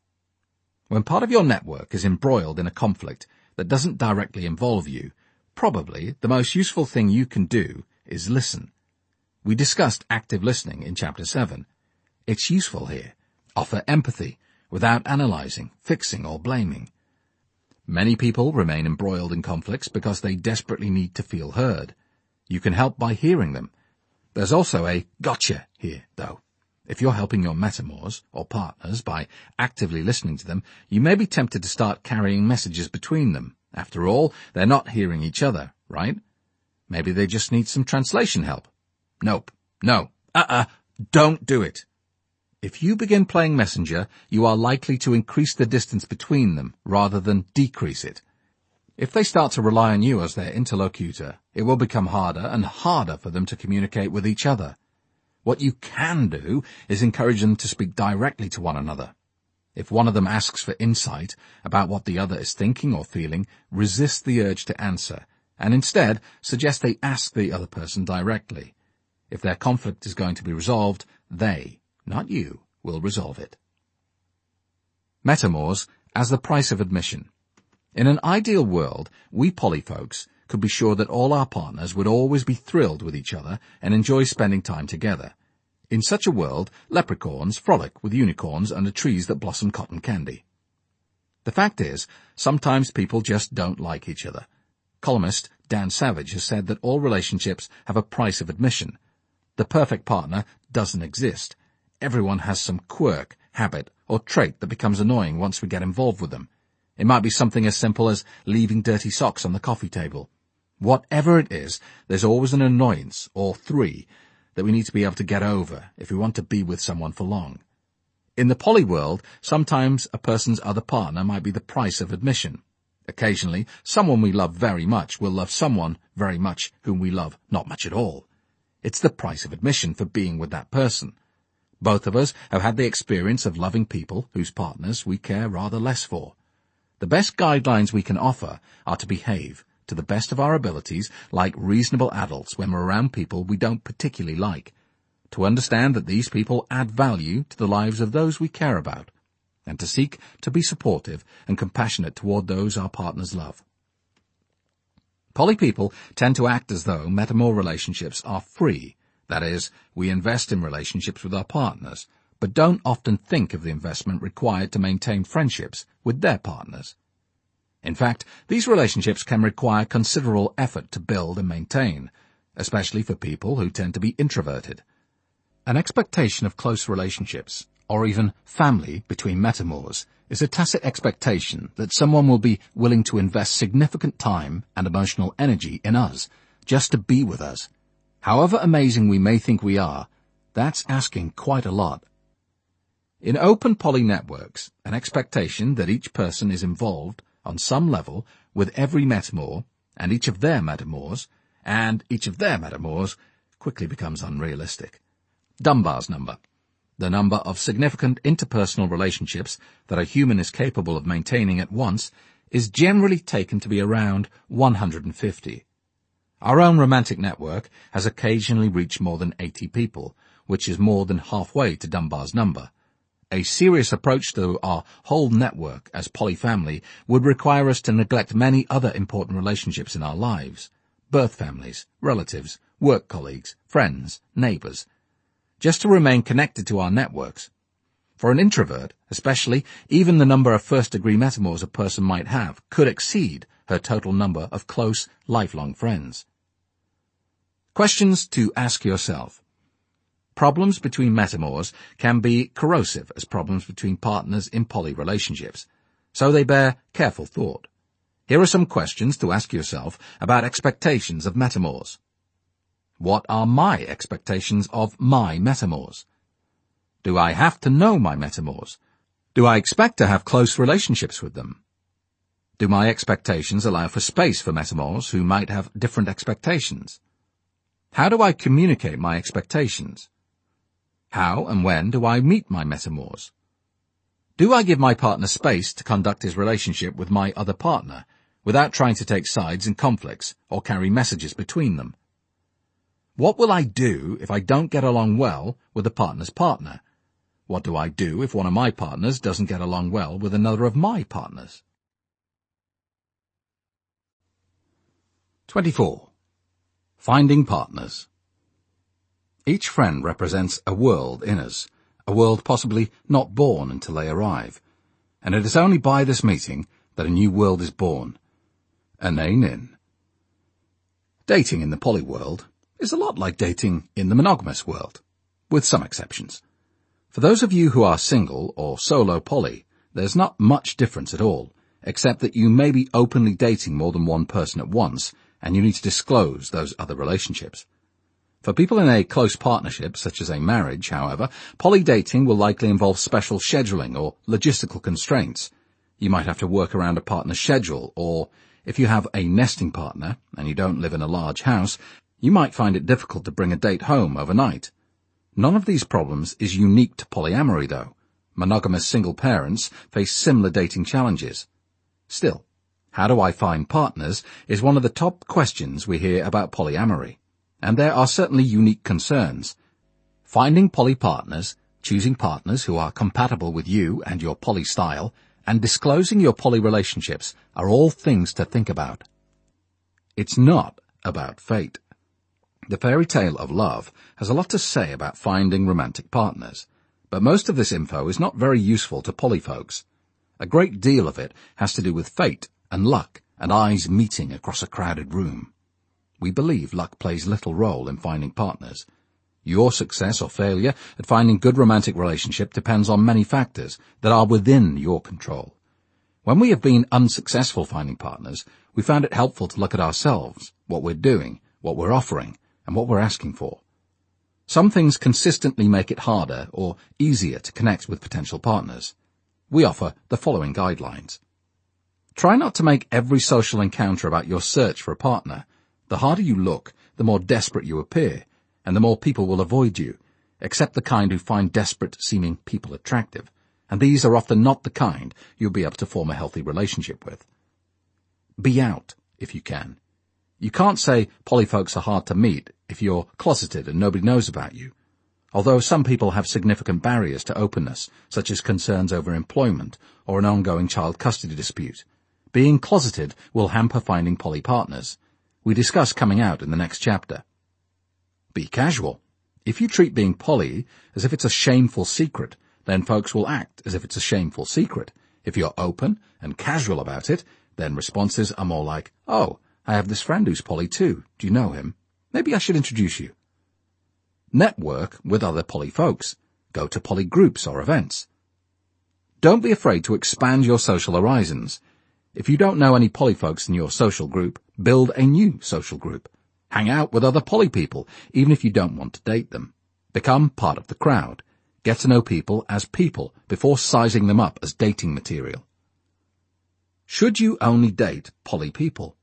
When part of your network is embroiled in a conflict that doesn't directly involve you, probably the most useful thing you can do is listen. We discussed active listening in Chapter 7. It's useful here. Offer empathy without analyzing, fixing, or blaming. Many people remain embroiled in conflicts because they desperately need to feel heard. You can help by hearing them. There's also a gotcha here, though. If you're helping your metamors or partners by actively listening to them, you may be tempted to start carrying messages between them. After all, they're not hearing each other, right? Maybe they just need some translation help. Nope. No. Don't do it. If you begin playing messenger, you are likely to increase the distance between them rather than decrease it. If they start to rely on you as their interlocutor, it will become harder and harder for them to communicate with each other. What you can do is encourage them to speak directly to one another. If one of them asks for insight about what the other is thinking or feeling, resist the urge to answer, and instead suggest they ask the other person directly. If their conflict is going to be resolved, they, not you, will resolve it. Metamors as the price of admission. In an ideal world, we polyfolks could be sure that all our partners would always be thrilled with each other and enjoy spending time together. In such a world, leprechauns frolic with unicorns under trees that blossom cotton candy. The fact is, sometimes people just don't like each other. Columnist Dan Savage has said that all relationships have a price of admission. The perfect partner doesn't exist. Everyone has some quirk, habit, or trait that becomes annoying once we get involved with them. It might be something as simple as leaving dirty socks on the coffee table. Whatever it is, there's always an annoyance, or three, that we need to be able to get over if we want to be with someone for long. In the poly world, sometimes a person's other partner might be the price of admission. Occasionally, someone we love very much will love someone very much whom we love not much at all. It's the price of admission for being with that person. Both of us have had the experience of loving people whose partners we care rather less for. The best guidelines we can offer are to behave, to the best of our abilities, like reasonable adults when we're around people we don't particularly like, to understand that these people add value to the lives of those we care about, and to seek to be supportive and compassionate toward those our partners love. Poly people tend to act as though metamor relationships are free. That is, we invest in relationships with our partners, but don't often think of the investment required to maintain friendships with their partners. In fact, these relationships can require considerable effort to build and maintain, especially for people who tend to be introverted. An expectation of close relationships, or even family between metamors, is a tacit expectation that someone will be willing to invest significant time and emotional energy in us, just to be with us. However amazing we may think we are, that's asking quite a lot. In open poly networks, an expectation that each person is involved on some level with every metamor, and each of their metamors, quickly becomes unrealistic. Dunbar's number, the number of significant interpersonal relationships that a human is capable of maintaining at once, is generally taken to be around 150. Our own romantic network has occasionally reached more than 80 people, which is more than halfway to Dunbar's number. A serious approach to our whole network as polyfamily would require us to neglect many other important relationships in our lives: birth families, relatives, work colleagues, friends, neighbors, just to remain connected to our networks. For an introvert, especially, even the number of first-degree metamors a person might have could exceed her total number of close, lifelong friends. Questions to ask yourself. Problems between metamors can be corrosive as problems between partners in poly relationships, so they bear careful thought. Here are some questions to ask yourself about expectations of metamors. What are my expectations of my metamors? Do I have to know my metamors? Do I expect to have close relationships with them? Do my expectations allow for space for metamors who might have different expectations? How do I communicate my expectations? How and when do I meet my metamors? Do I give my partner space to conduct his relationship with my other partner, without trying to take sides in conflicts or carry messages between them? What will I do if I don't get along well with a partner's partner? What do I do if one of my partners doesn't get along well with another of my partners? 24. Finding partners. Each friend represents a world in us, a world possibly not born until they arrive, and it is only by this meeting that a new world is born. An Ain. Dating in the poly world is a lot like dating in the monogamous world, with some exceptions. For those of you who are single or solo poly, there's not much difference at all, except that you may be openly dating more than one person at once, and you need to disclose those other relationships. For people in a close partnership, such as a marriage, however, poly dating will likely involve special scheduling or logistical constraints. You might have to work around a partner's schedule, or if you have a nesting partner and you don't live in a large house, you might find it difficult to bring a date home overnight. None of these problems is unique to polyamory, though. Monogamous single parents face similar dating challenges. Still, how do I find partners is one of the top questions we hear about polyamory. And there are certainly unique concerns. Finding poly partners, choosing partners who are compatible with you and your poly style, and disclosing your poly relationships are all things to think about. It's not about fate. The fairy tale of love has a lot to say about finding romantic partners, but most of this info is not very useful to poly folks. A great deal of it has to do with fate and luck and eyes meeting across a crowded room. We believe luck plays little role in finding partners. Your success or failure at finding good romantic relationship depends on many factors that are within your control. When we have been unsuccessful finding partners, we found it helpful to look at ourselves, what we're doing, what we're offering, and what we're asking for. Some things consistently make it harder or easier to connect with potential partners. We offer the following guidelines. Try not to make every social encounter about your search for a partner. The harder you look, the more desperate you appear, and the more people will avoid you, except the kind who find desperate-seeming people attractive, and these are often not the kind you'll be able to form a healthy relationship with. Be out, if you can. You can't say polyfolks are hard to meet if you're closeted and nobody knows about you. Although some people have significant barriers to openness, such as concerns over employment or an ongoing child custody dispute, being closeted will hamper finding poly partners. We discuss coming out in the next chapter. Be casual. If you treat being poly as if it's a shameful secret, then folks will act as if it's a shameful secret. If you're open and casual about it, then responses are more like, "Oh, I have this friend who's poly too. Do you know him? Maybe I should introduce you." Network with other poly folks. Go to poly groups or events. Don't be afraid to expand your social horizons. If you don't know any poly folks in your social group, build a new social group. Hang out with other poly people, even if you don't want to date them. Become part of the crowd. Get to know people as people before sizing them up as dating material. Should you only date poly people?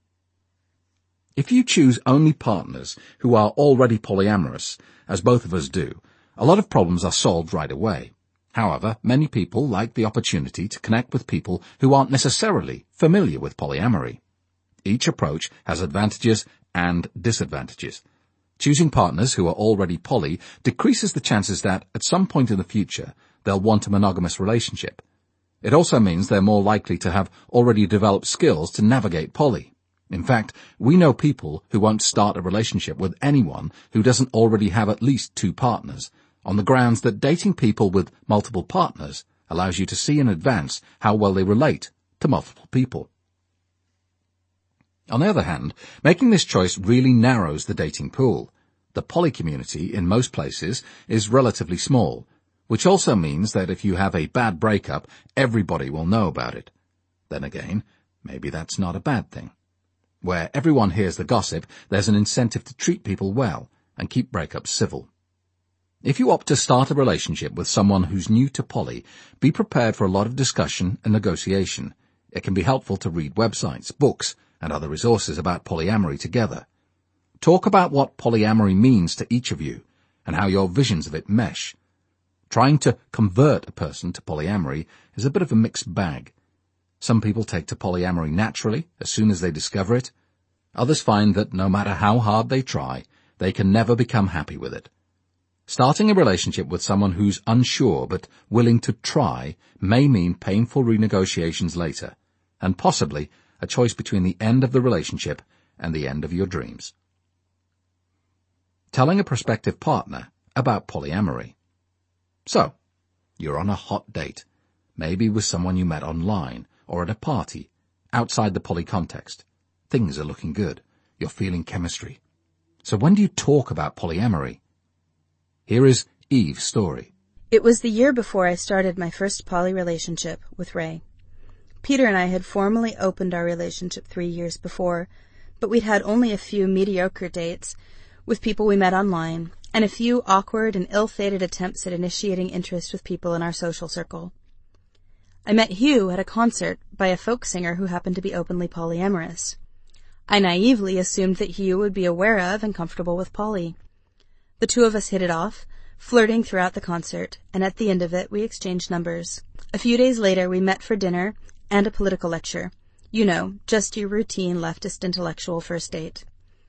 If you choose only partners who are already polyamorous, as both of us do, a lot of problems are solved right away. However, many people like the opportunity to connect with people who aren't necessarily familiar with polyamory. Each approach has advantages and disadvantages. Choosing partners who are already poly decreases the chances that, at some point in the future, they'll want a monogamous relationship. It also means they're more likely to have already developed skills to navigate poly. In fact, we know people who won't start a relationship with anyone who doesn't already have at least 2 partners, on the grounds that dating people with multiple partners allows you to see in advance how well they relate to multiple people. On the other hand, making this choice really narrows the dating pool. The poly community in most places is relatively small, which also means that if you have a bad breakup, everybody will know about it. Then again, maybe that's not a bad thing. Where everyone hears the gossip, there's an incentive to treat people well and keep breakups civil. If you opt to start a relationship with someone who's new to poly, be prepared for a lot of discussion and negotiation. It can be helpful to read websites, books, and other resources about polyamory together. Talk about what polyamory means to each of you and how your visions of it mesh. Trying to convert a person to polyamory is a bit of a mixed bag. Some people take to polyamory naturally as soon as they discover it. Others find that no matter how hard they try, they can never become happy with it. Starting a relationship with someone who's unsure but willing to try may mean painful renegotiations later, and possibly a choice between the end of the relationship and the end of your dreams. Telling a prospective partner about polyamory. So, you're on a hot date, maybe with someone you met online or at a party, outside the poly context. Things are looking good. You're feeling chemistry. So when do you talk about polyamory? Here is Eve's story. It was the year before I started my first poly relationship with Ray. Peter and I had formally opened our relationship 3 years before, but we'd had only a few mediocre dates with people we met online, and a few awkward and ill-fated attempts at initiating interest with people in our social circle. I met Hugh at a concert by a folk singer who happened to be openly polyamorous. I naively assumed that Hugh would be aware of and comfortable with poly. The 2 of us hit it off, flirting throughout the concert, and at the end of it we exchanged numbers. A few days later we met for dinner and a political lecture. You know, just your routine leftist intellectual first date.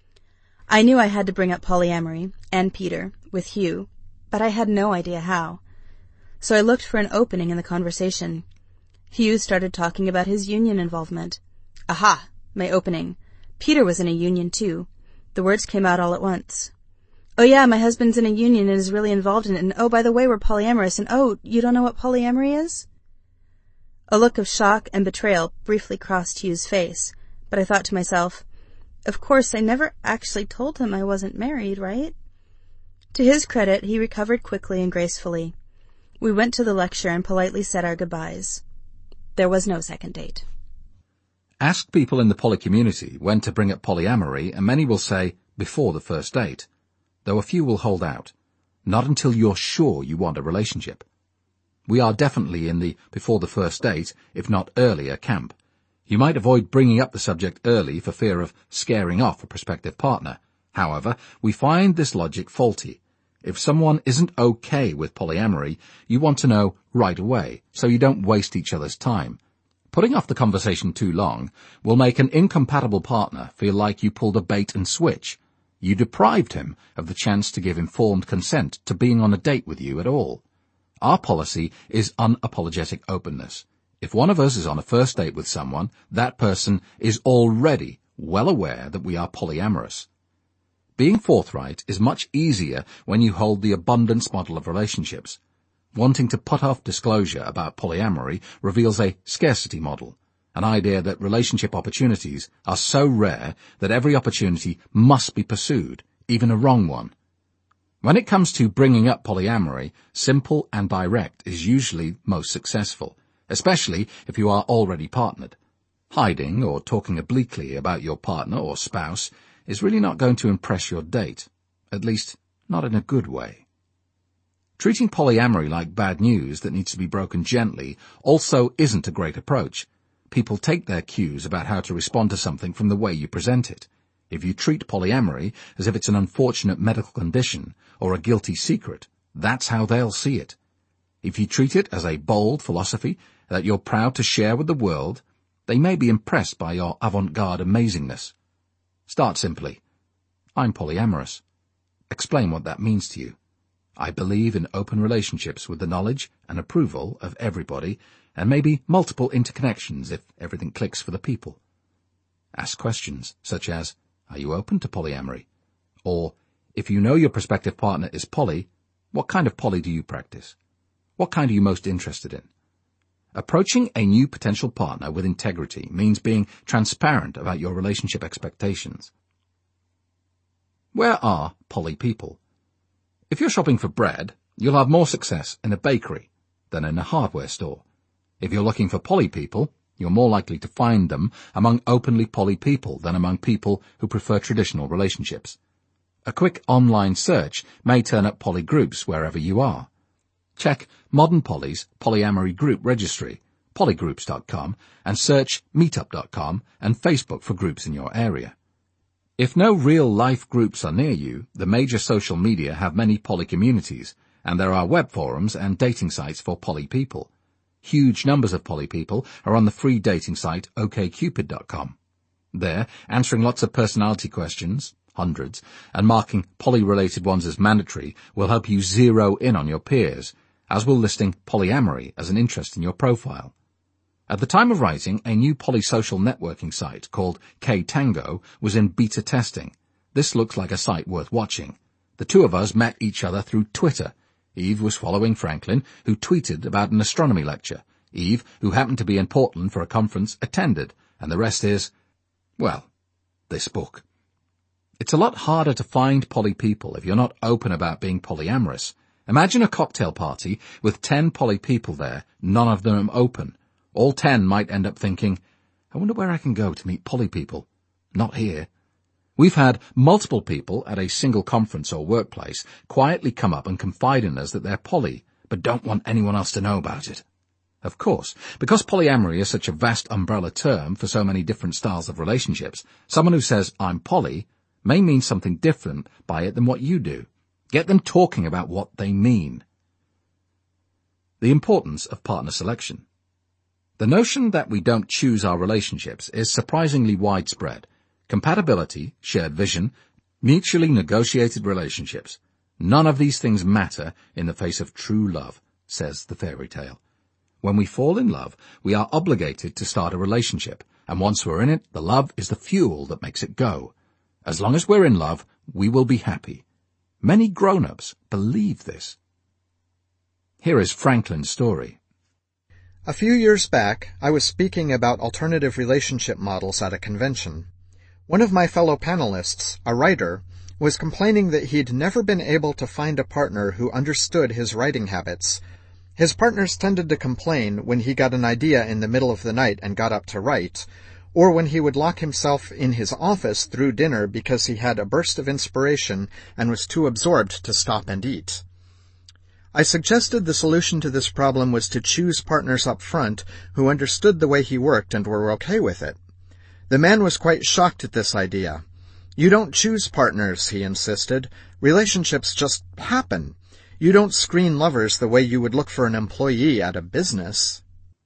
I knew I had to bring up polyamory, and Peter, with Hugh, but I had no idea how. So I looked for an opening in the conversation. Hugh started talking about his union involvement. Aha! My opening. Peter was in a union too. The words came out all at once. Oh yeah, my husband's in a union and is really involved in it, and oh, by the way, we're polyamorous, and oh, you don't know what polyamory is? A look of shock and betrayal briefly crossed Hugh's face, but I thought to myself, of course, I never actually told him I wasn't married, right? To his credit, he recovered quickly and gracefully. We went to the lecture and politely said our goodbyes. There was no second date. Ask people in the poly community when to bring up polyamory, and many will say before the first date, though a few will hold out. Not until you're sure you want a relationship. We are definitely in the before the first date, if not earlier, camp. You might avoid bringing up the subject early for fear of scaring off a prospective partner. However, we find this logic faulty. If someone isn't okay with polyamory, you want to know right away, so you don't waste each other's time. Putting off the conversation too long will make an incompatible partner feel like you pulled a bait and switch. You deprived him of the chance to give informed consent to being on a date with you at all. Our policy is unapologetic openness. If one of us is on a first date with someone, that person is already well aware that we are polyamorous. Being forthright is much easier when you hold the abundance model of relationships. Wanting to put off disclosure about polyamory reveals a scarcity model, an idea that relationship opportunities are so rare that every opportunity must be pursued, even a wrong one. When it comes to bringing up polyamory, simple and direct is usually most successful, especially if you are already partnered. Hiding or talking obliquely about your partner or spouse is really not going to impress your date, at least not in a good way. Treating polyamory like bad news that needs to be broken gently also isn't a great approach. People take their cues about how to respond to something from the way you present it. If you treat polyamory as if it's an unfortunate medical condition or a guilty secret, that's how they'll see it. If you treat it as a bold philosophy that you're proud to share with the world, they may be impressed by your avant-garde amazingness. Start simply. I'm polyamorous. Explain what that means to you. I believe in open relationships with the knowledge and approval of everybody, and maybe multiple interconnections if everything clicks for the people. Ask questions such as, are you open to polyamory? Or, if you know your prospective partner is poly, what kind of poly do you practice? What kind are you most interested in? Approaching a new potential partner with integrity means being transparent about your relationship expectations. Where are poly people? If you're shopping for bread, you'll have more success in a bakery than in a hardware store. If you're looking for poly people, you're more likely to find them among openly poly people than among people who prefer traditional relationships. A quick online search may turn up poly groups wherever you are. Check Modern Poly's polyamory group registry, polygroups.com, and search meetup.com and Facebook for groups in your area. If no real-life groups are near you, the major social media have many poly communities, and there are web forums and dating sites for poly people. Huge numbers of poly people are on the free dating site okcupid.com. There, answering lots of personality questions, hundreds, and marking poly-related ones as mandatory will help you zero in on your peers, as will listing polyamory as an interest in your profile. At the time of writing, a new polysocial networking site called Ktango was in beta testing. This looks like a site worth watching. The two of us met each other through Twitter. Eve was following Franklin, who tweeted about an astronomy lecture. Eve, who happened to be in Portland for a conference, attended, and the rest is, well, this book. It's a lot harder to find poly people if you're not open about being polyamorous. Imagine a cocktail party with 10 poly people there, none of them open. All 10 might end up thinking, I wonder where I can go to meet poly people. Not here. We've had multiple people at a single conference or workplace quietly come up and confide in us that they're poly, but don't want anyone else to know about it. Of course, because polyamory is such a vast umbrella term for so many different styles of relationships, someone who says, I'm poly, may mean something different by it than what you do. Get them talking about what they mean. The importance of partner selection. The notion that we don't choose our relationships is surprisingly widespread. Compatibility, shared vision, mutually negotiated relationships. None of these things matter in the face of true love, says the fairy tale. When we fall in love, we are obligated to start a relationship, and once we're in it, the love is the fuel that makes it go. As long as we're in love, we will be happy. Many grown-ups believe this. Here is Franklin's story. A few years back, I was speaking about alternative relationship models at a convention. One of my fellow panelists, a writer, was complaining that he'd never been able to find a partner who understood his writing habits. His partners tended to complain when he got an idea in the middle of the night and got up to write, or when he would lock himself in his office through dinner because he had a burst of inspiration and was too absorbed to stop and eat. I suggested the solution to this problem was to choose partners up front who understood the way he worked and were okay with it. The man was quite shocked at this idea. You don't choose partners, he insisted. Relationships just happen. You don't screen lovers the way you would look for an employee at a business.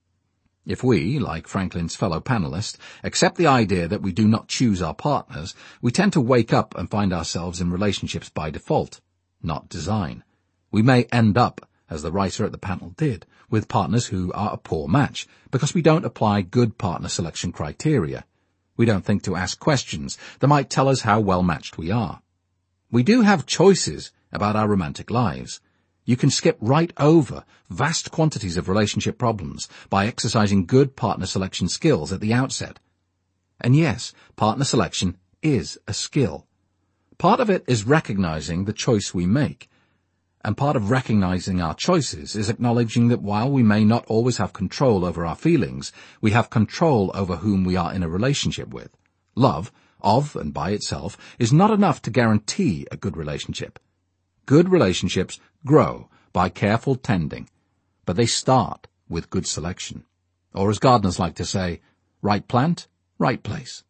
If we, like Franklin's fellow panelist, accept the idea that we do not choose our partners, we tend to wake up and find ourselves in relationships by default, not design. We may end up, as the writer at the panel did, with partners who are a poor match, because we don't apply good partner selection criteria. We don't think to ask questions that might tell us how well matched we are. We do have choices about our romantic lives. You can skip right over vast quantities of relationship problems by exercising good partner selection skills at the outset. And yes, partner selection is a skill. Part of it is recognizing the choice we make, and part of recognizing our choices is acknowledging that while we may not always have control over our feelings, we have control over whom we are in a relationship with. Love, of and by itself, is not enough to guarantee a good relationship. Good relationships grow by careful tending, but they start with good selection. Or as gardeners like to say, right plant, right place.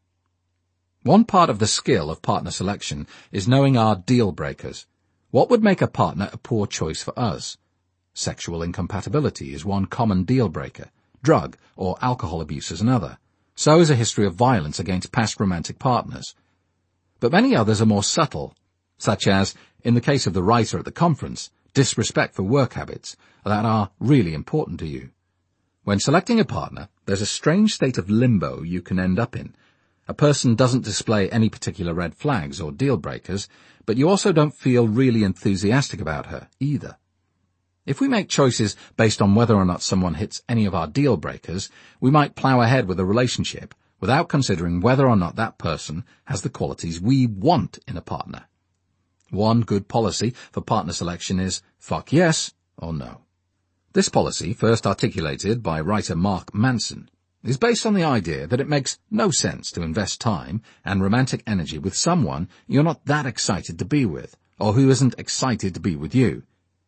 One part of the skill of partner selection is knowing our deal breakers. What would make a partner a poor choice for us? Sexual incompatibility is one common deal breaker. Drug or alcohol abuse is another. So is a history of violence against past romantic partners. But many others are more subtle, such as, in the case of the writer at the conference, disrespect for work habits that are really important to you. When selecting a partner, there's a strange state of limbo you can end up in. A person doesn't display any particular red flags or deal breakers, but you also don't feel really enthusiastic about her either. If we make choices based on whether or not someone hits any of our deal breakers, we might plow ahead with a relationship without considering whether or not that person has the qualities we want in a partner. One good policy for partner selection is fuck yes or no. This policy, first articulated by writer Mark Manson, is based on the idea that it makes no sense to invest time and romantic energy with someone you're not that excited to be with, or who isn't excited to be with you.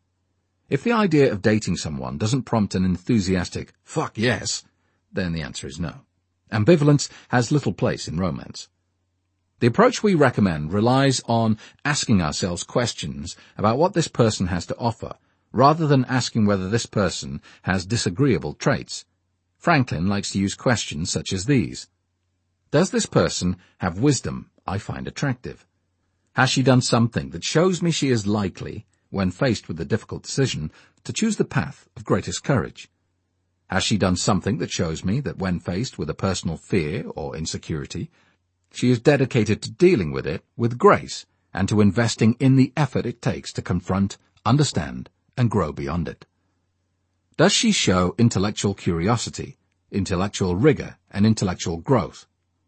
If the idea of dating someone doesn't prompt an enthusiastic fuck yes, then the answer is no. Ambivalence has little place in romance. The approach we recommend relies on asking ourselves questions about what this person has to offer, rather than asking whether this person has disagreeable traits. Franklin likes to use questions such as these. Does this person have wisdom I find attractive? Has she done something that shows me she is likely, when faced with a difficult decision, to choose the path of greatest courage? Has she done something that shows me that when faced with a personal fear or insecurity, she is dedicated to dealing with it with grace and to investing in the effort it takes to confront, understand, and grow beyond it? Does she show intellectual curiosity, intellectual rigor, and intellectual growth?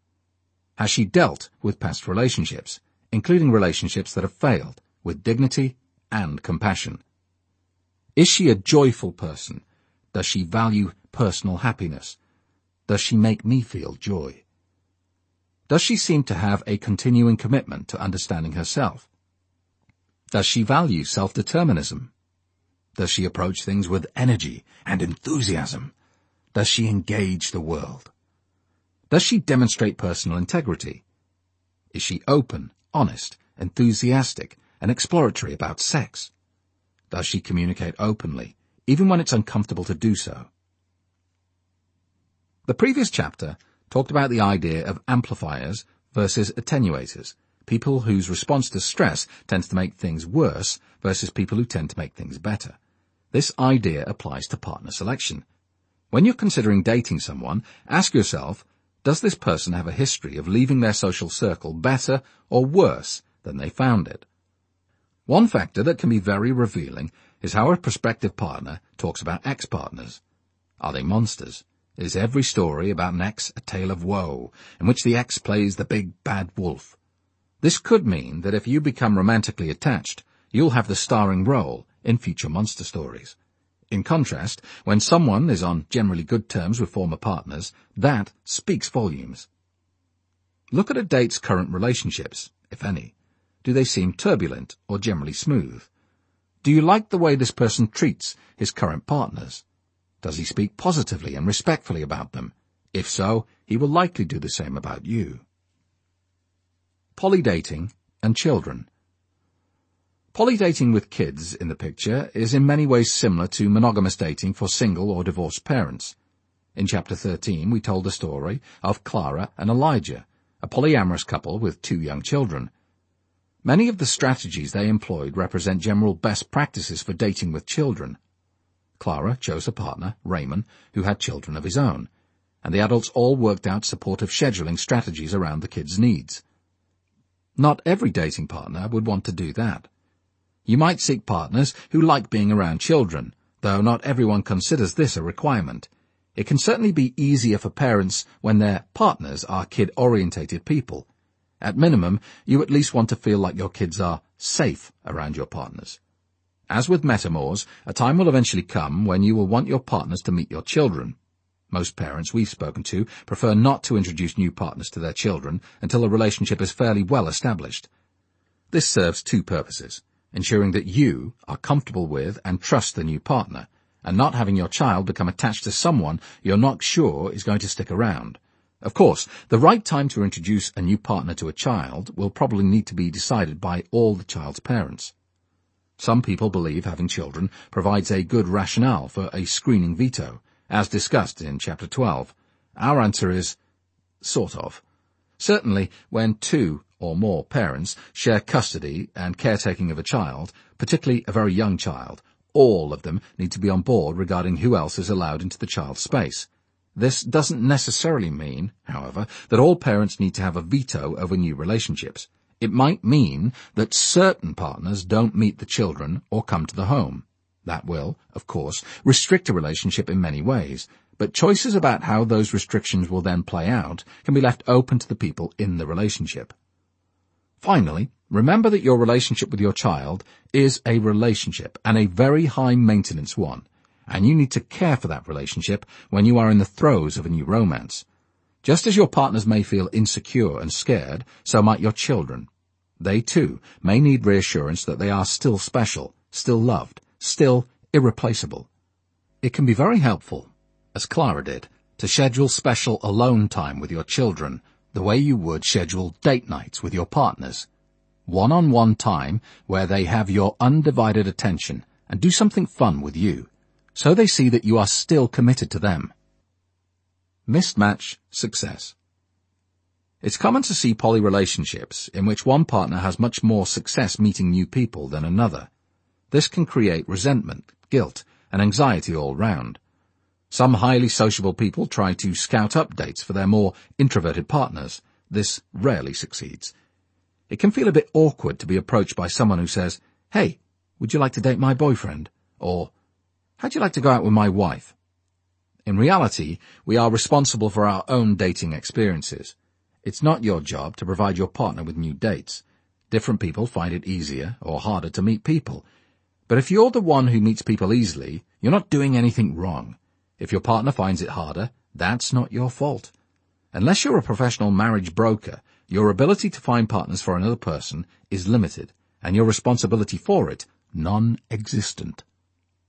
Has she dealt with past relationships, including relationships that have failed, with dignity and compassion? Is she a joyful person? Does she value personal happiness? Does she make me feel joy? Does she seem to have a continuing commitment to understanding herself? Does she value self-determinism? Does she approach things with energy and enthusiasm? Does she engage the world? Does she demonstrate personal integrity? Is she open, honest, enthusiastic, and exploratory about sex? Does she communicate openly, even when it's uncomfortable to do so? The previous chapter talked about the idea of amplifiers versus attenuators, people whose response to stress tends to make things worse versus people who tend to make things better. This idea applies to partner selection. When you're considering dating someone, ask yourself, does this person have a history of leaving their social circle better or worse than they found it? One factor that can be very revealing is how a prospective partner talks about ex-partners. Are they monsters? Is every story about an ex a tale of woe, in which the ex plays the big bad wolf? This could mean that if you become romantically attached, you'll have the starring role in future monster stories. In contrast, when someone is on generally good terms with former partners, that speaks volumes. Look at a date's current relationships, if any. Do they seem turbulent or generally smooth? Do you like the way this person treats his current partners? Does he speak positively and respectfully about them? If so, he will likely do the same about you. Polydating and children. Polydating with kids in the picture is in many ways similar to monogamous dating for single or divorced parents. In Chapter 13, we told the story of Clara and Elijah, a polyamorous couple with 2 young children. Many of the strategies they employed represent general best practices for dating with children. Clara chose a partner, Raymond, who had children of his own, and the adults all worked out supportive scheduling strategies around the kids' needs. Not every dating partner would want to do that. You might seek partners who like being around children, though not everyone considers this a requirement. It can certainly be easier for parents when their partners are kid-orientated people. At minimum, you at least want to feel like your kids are safe around your partners. As with metamors, a time will eventually come when you will want your partners to meet your children. Most parents we've spoken to prefer not to introduce new partners to their children until a relationship is fairly well established. This serves two purposes: ensuring that you are comfortable with and trust the new partner, and not having your child become attached to someone you're not sure is going to stick around. Of course, the right time to introduce a new partner to a child will probably need to be decided by all the child's parents. Some people believe having children provides a good rationale for a screening veto, as discussed in Chapter 12. Our answer is, sort of. Certainly, when two or more parents share custody and caretaking of a child, particularly a very young child, all of them need to be on board regarding who else is allowed into the child's space. This doesn't necessarily mean, however, that all parents need to have a veto over new relationships. It might mean that certain partners don't meet the children or come to the home. That will, of course, restrict a relationship in many ways, but choices about how those restrictions will then play out can be left open to the people in the relationship. Finally, remember that your relationship with your child is a relationship, and a very high-maintenance one, and you need to care for that relationship when you are in the throes of a new romance. Just as your partners may feel insecure and scared, so might your children. They, too, may need reassurance that they are still special, still loved, still irreplaceable. It can be very helpful, as Clara did, to schedule special alone time with your children, the way you would schedule date nights with your partners. One-on-one time where they have your undivided attention and do something fun with you, so they see that you are still committed to them. Mismatch success. It's common to see poly relationships in which one partner has much more success meeting new people than another. This can create resentment, guilt, and anxiety all round. Some highly sociable people try to scout up dates for their more introverted partners. This rarely succeeds. It can feel a bit awkward to be approached by someone who says, "Hey, would you like to date my boyfriend?" Or, "How'd you like to go out with my wife?" In reality, we are responsible for our own dating experiences. It's not your job to provide your partner with new dates. Different people find it easier or harder to meet people. But if you're the one who meets people easily, you're not doing anything wrong. If your partner finds it harder, that's not your fault. Unless you're a professional marriage broker, your ability to find partners for another person is limited, and your responsibility for it non-existent.